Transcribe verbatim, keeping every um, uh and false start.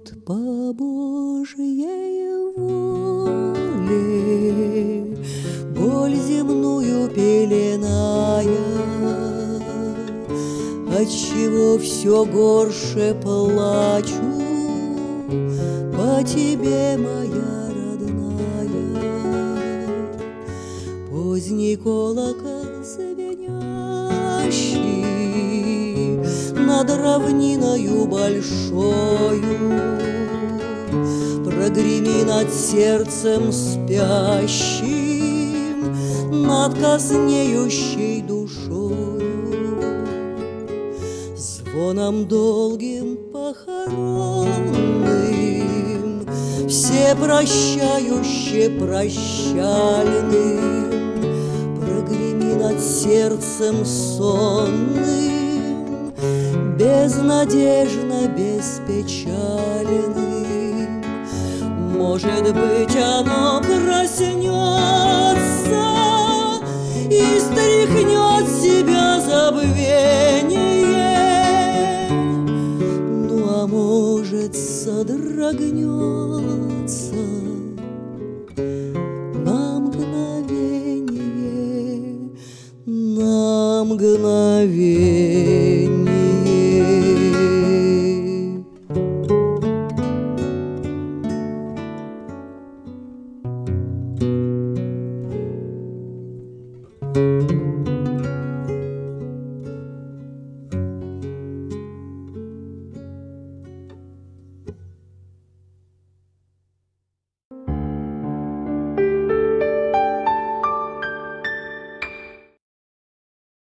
идет по Божьей воле, боль земную пеленая, отчего все горше плачу по тебе, моя родная. Поздний колокол звенящий над равниною большою, прогреми над сердцем спящим, над коснеющей душою, звоном долгим похоронным, все прощающе прощальным, прогреми над сердцем сонным, безнадежно беспечальным. Может быть, оно проснется и стряхнет с себя забвение, ну а может, содрогнется на мгновение, на мгновение. Thank you.